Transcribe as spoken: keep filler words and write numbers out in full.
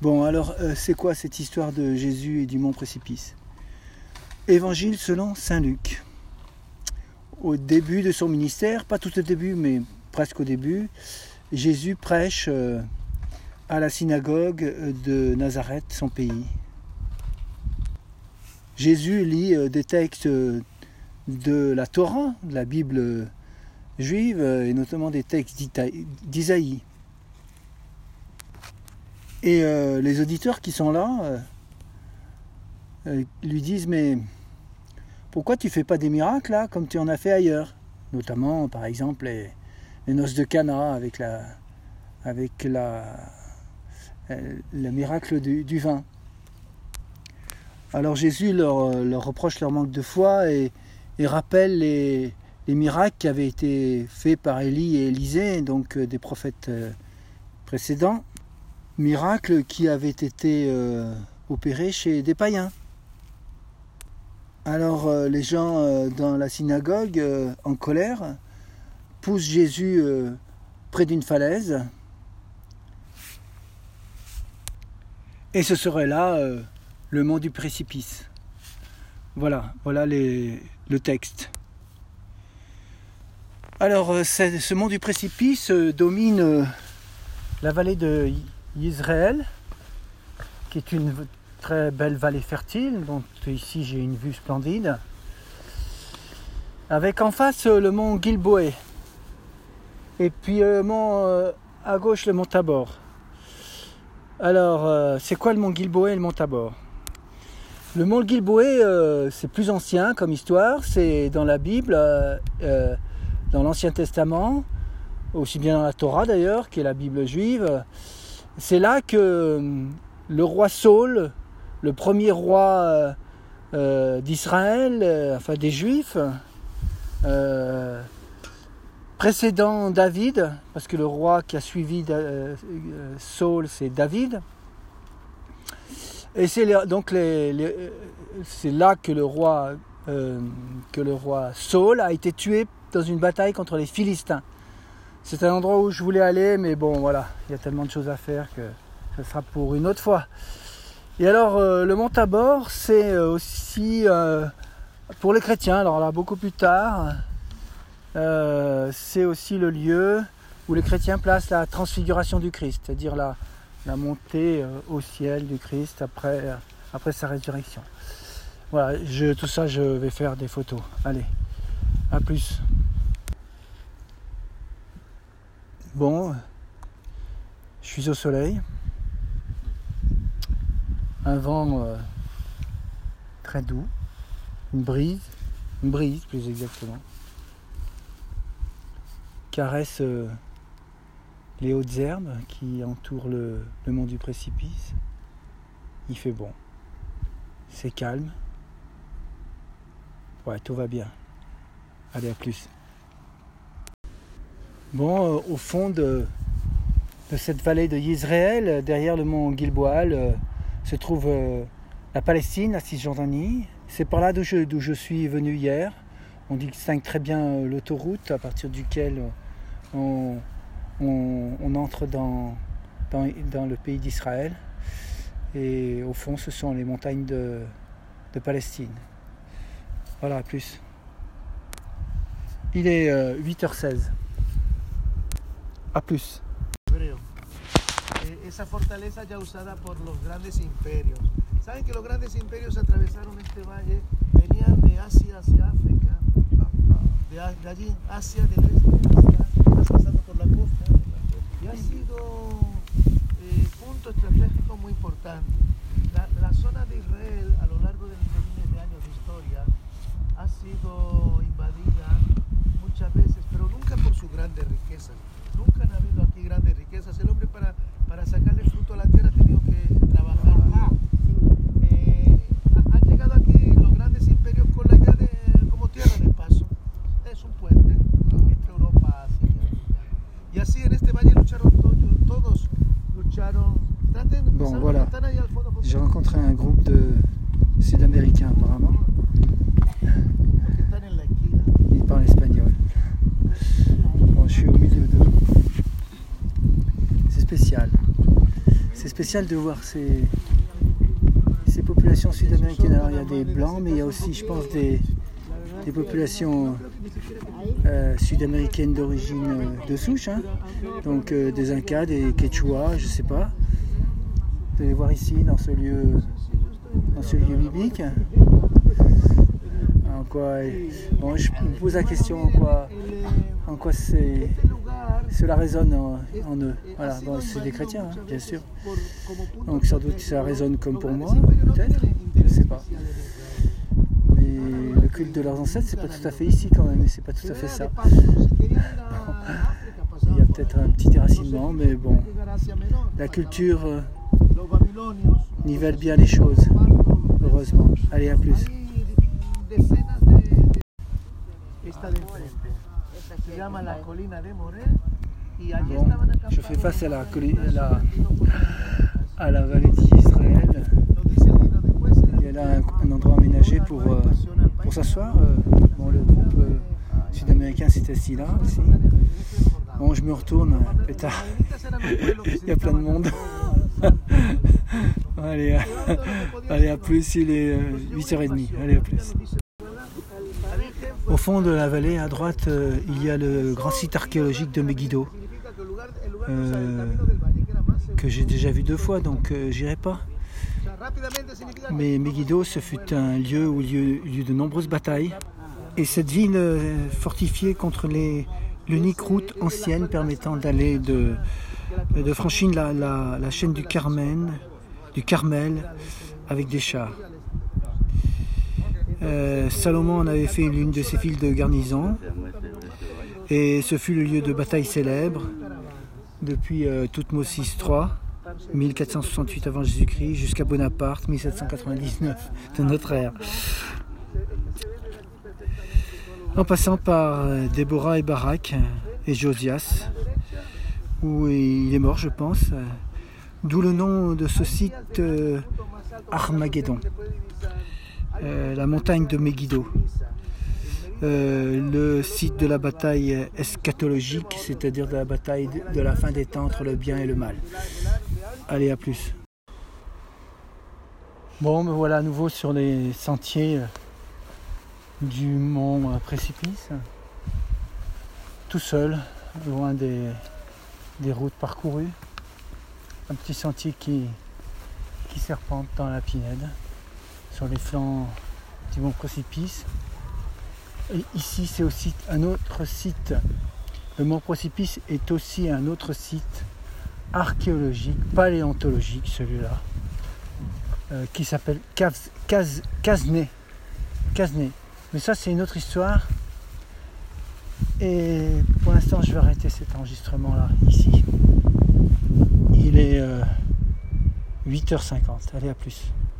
Bon, alors, euh, c'est quoi cette histoire de Jésus et du mont précipice? Évangile selon saint Luc. Au début de son ministère, pas tout au début, mais presque au début, Jésus prêche euh, à la synagogue de Nazareth, son pays. Jésus lit euh, des textes de la Torah, de la Bible juive, et notamment des textes d'Isaïe. Et euh, les auditeurs qui sont là euh, euh, lui disent « Mais pourquoi tu ne fais pas des miracles là, comme tu en as fait ailleurs ?» Notamment, par exemple, les, les noces de Cana avec, la, avec la, euh, le miracle du, du vin. Alors Jésus leur, leur reproche leur manque de foi et, et rappelle les, les miracles qui avaient été faits par Élie et Élisée, donc euh, des prophètes euh, précédents. Miracles qui avaient été euh, opérés chez des païens. Alors euh, les gens euh, dans la synagogue, euh, en colère, poussent Jésus euh, près d'une falaise. Et ce serait là euh, le mont du précipice. Voilà, voilà les, le texte. Alors euh, ce mont du précipice euh, domine euh, la vallée de Yisraël, qui est une très belle vallée fertile. Donc ici j'ai une vue splendide, avec en face le mont Gilboé, et puis le mont euh, à gauche le mont Tabor. Alors euh, c'est quoi le mont Gilboé et le mont Tabor? Le mont Gilboé, euh, c'est plus ancien comme histoire, c'est dans la Bible, euh, euh, dans l'Ancien Testament, aussi bien dans la Torah d'ailleurs, qui est la Bible juive. C'est là que le roi Saul, le premier roi euh, d'Israël, euh, enfin des Juifs, euh, précédant David, parce que le roi qui a suivi euh, Saul, c'est David. Et c'est donc les, les, c'est là que le roi euh, que le roi Saul a été tué dans une bataille contre les Philistins. C'est un endroit où je voulais aller, mais bon, voilà, il y a tellement de choses à faire que ce sera pour une autre fois. Et alors, euh, le mont Tabor, c'est aussi euh, pour les chrétiens, alors là, beaucoup plus tard, euh, c'est aussi le lieu où les chrétiens placent la transfiguration du Christ, c'est-à-dire la, la montée euh, au ciel du Christ après, euh, après sa résurrection. Voilà, je, tout ça, je vais faire des photos. Allez, à plus. Bon, je suis au soleil, un vent euh, très doux, une brise, une brise plus exactement, caresse euh, les hautes herbes qui entourent le, le mont du précipice. Il fait bon, c'est calme, ouais, tout va bien. Allez, à plus. Bon, euh, au fond de, de cette vallée de Yisraël, derrière le mont Gilboal, euh, se trouve euh, la Palestine, la Cisjordanie. C'est par là d'où je, d'où je suis venu hier. On distingue très bien euh, l'autoroute à partir duquel on, on, on entre dans, dans, dans le pays d'Israël. Et au fond, ce sont les montagnes de, de Palestine. Voilà, à plus. Il est euh, huit heures seize. A plus. Esa fortaleza ya usada por los grandes imperios. Saben que los grandes imperios atravesaron este valle, venían de Asia hacia África, de, de allí, Asia del este, Asia, pasando por la costa, y ha sido eh, punto estratégico muy importante. La, la zona de Israel a lo largo de miles de años de historia ha sido invadida muchas veces, pero nunca por sus grandes riquezas. Nunca han habido aquí grandes riquezas. El hombre para, para sacarle fruto a la tierra ha tenido que trabajar. Eh, han llegado aquí los grandes imperios con la idea de como tierra de paso. Es un puente entre Europa, Asia y África. Y así en este valle lucharon todos, todos lucharon. Traten, bon, voilà. J'ai rencontré un groupe de Sud-Américains apparemment. Ils parlent espagnol. Bon, je suis au milieu d'eux. C'est spécial. c'est spécial de voir ces, ces populations sud-américaines. Alors il y a des blancs, mais il y a aussi, je pense, des, des populations euh, sud-américaines d'origine euh, de souche, hein. Donc euh, des Incas, des Quechua, je sais pas. Vous allez voir ici dans ce lieu, dans ce lieu biblique. En quoi, bon, je me pose la question en quoi, en quoi c'est, cela résonne en, en eux. Voilà, bon, c'est des chrétiens, hein, bien sûr. Donc sans doute ça résonne comme pour moi, peut-être, je ne sais pas. Mais le culte de leurs ancêtres, c'est pas tout à fait ici quand même, et c'est pas tout à fait ça. Bon, il y a peut-être un petit déracinement, mais bon, la culture euh, nivelle bien les choses, heureusement. Allez, à plus. Bon, je fais face à la, à la, à la vallée d'Israël. Il y a là un, un endroit aménagé pour, euh, pour s'asseoir. Euh, bon, le groupe euh, sud-américain s'est assis là aussi. Bon, je me retourne, pétard. Il y a plein de monde. Allez, à, allez, à plus, il est euh, huit heures trente. Allez, à plus. Au fond de la vallée, à droite, euh, il y a le grand site archéologique de Megiddo, euh, que j'ai déjà vu deux fois, donc euh, j'irai pas. Mais Megiddo, ce fut un lieu où il y a eu lieu de nombreuses batailles. Et cette ville euh, fortifiée contre les, l'unique route ancienne permettant d'aller de, de franchir la, la, la chaîne du Carmel, du Carmel avec des chars. Euh, Salomon en avait fait l'une de ses files de garnison et ce fut le lieu de bataille célèbre depuis euh, Toutmosis trois, mille quatre cent soixante-huit avant Jésus-Christ, jusqu'à Bonaparte, mille sept cent quatre-vingt-dix-neuf de notre ère. En passant par euh, Déborah et Barak et Josias, où il est mort, je pense, euh, d'où le nom de ce site euh, Armageddon. Euh, la montagne de Megiddo, euh, le site de la bataille eschatologique, c'est-à-dire de la bataille de, de la fin des temps entre le bien et le mal. Allez, à plus. Bon, me voilà à nouveau sur les sentiers du mont Précipice, tout seul, loin des, des routes parcourues. Un petit sentier qui, qui serpente dans la pinède, sur les flancs du mont Précipice. Et ici, c'est aussi un autre site. Le mont Précipice est aussi un autre site archéologique, paléontologique, celui-là, euh, qui s'appelle Casneh. Casneh. Mais ça, c'est une autre histoire. Et pour l'instant, je vais arrêter cet enregistrement-là, ici. Il est euh, huit heures cinquante. Allez, à plus.